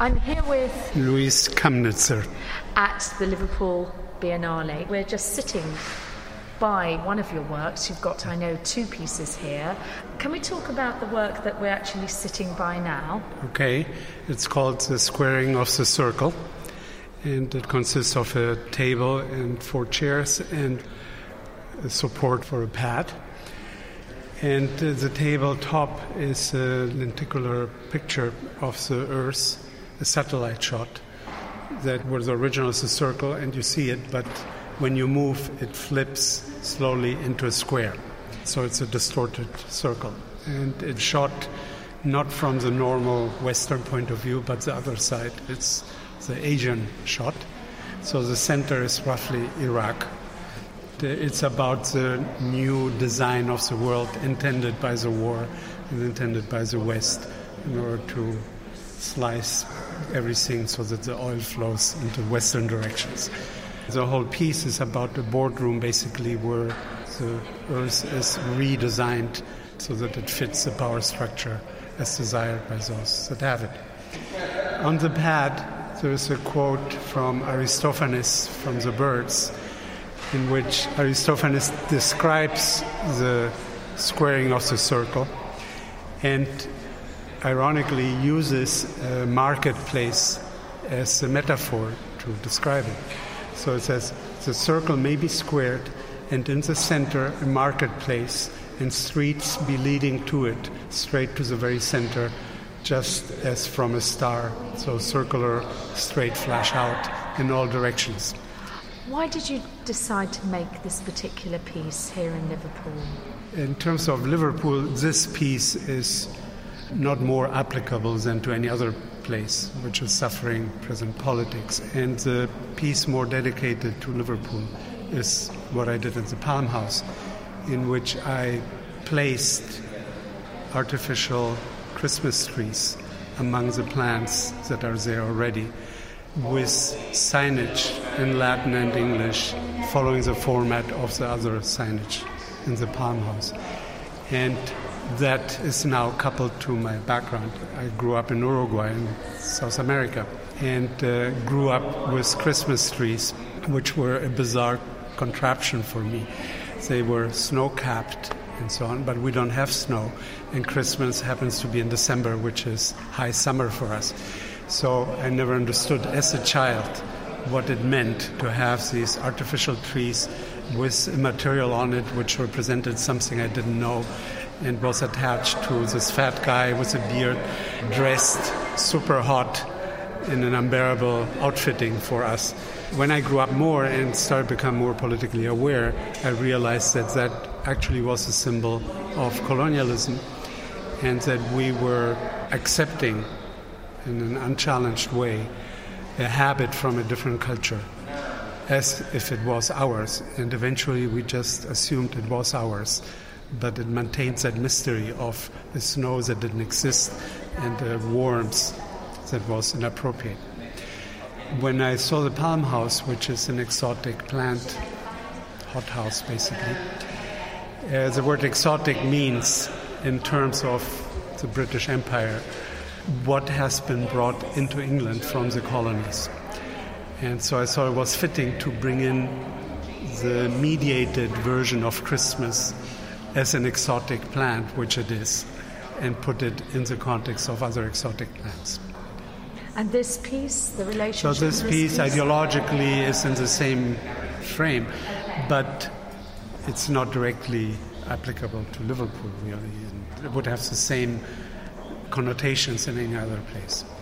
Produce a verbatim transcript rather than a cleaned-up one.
I'm here with Luis Kamnitzer at the Liverpool Biennale. We're just sitting by one of your works. You've got, I know, two pieces here. Can we talk about the work that we're actually sitting by now? Okay, it's called The Squaring of the Circle, and it consists of a table and four chairs and a support for a pad. And uh, the tabletop is a lenticular picture of the Earth, a satellite shot that was original as a circle, and you see it, but when you move, it flips slowly into a square. So it's a distorted circle. And it's shot not from the normal Western point of view, but the other side. It's the Asian shot. So the center is roughly Iraq. It's about the new design of the world intended by the war and intended by the West in order to slice everything so that the oil flows into Western directions. The whole piece is about a boardroom, basically, where the Earth is redesigned so that it fits the power structure as desired by those that have it. On the pad, there is a quote from Aristophanes from The Birds, in which Aristophanes describes the squaring of the circle and ironically uses a marketplace as a metaphor to describe it. So it says, the circle may be squared, and in the center a marketplace, and streets be leading to it, straight to the very center, just as from a star, so circular, straight flash out in all directions. Why did you decide to make this particular piece here in Liverpool? In terms of Liverpool, this piece is not more applicable than to any other place which is suffering present politics. And the piece more dedicated to Liverpool is what I did at the Palm House, in which I placed artificial Christmas trees among the plants that are there already, with signage in Latin and English following the format of the other signage in the Palm House. And that is now coupled to my background. I grew up in Uruguay in South America and uh, grew up with Christmas trees, which were a bizarre contraption for me. They were snow-capped and so on, but we don't have snow, and Christmas happens to be in December, which is high summer for us. So I never understood as a child what it meant to have these artificial trees with a material on it which represented something I didn't know, and was attached to this fat guy with a beard, dressed super hot in an unbearable outfitting for us. When I grew up more and started to become more politically aware, I realized that that actually was a symbol of colonialism, and that we were accepting in an unchallenged way a habit from a different culture as if it was ours, and eventually we just assumed it was ours. But it maintains that mystery of the snow that didn't exist and the warmth that was inappropriate. When I saw the Palm House, which is an exotic plant hothouse basically, uh, the word exotic means, in terms of the British Empire, what has been brought into England from the colonies. And so I thought it was fitting to bring in the mediated version of Christmas as an exotic plant, which it is, and put it in the context of other exotic plants. And this piece, the relationship... So this, this piece, piece ideologically is in the same frame, but it's not directly applicable to Liverpool, really. And it would have the same connotations in any other place.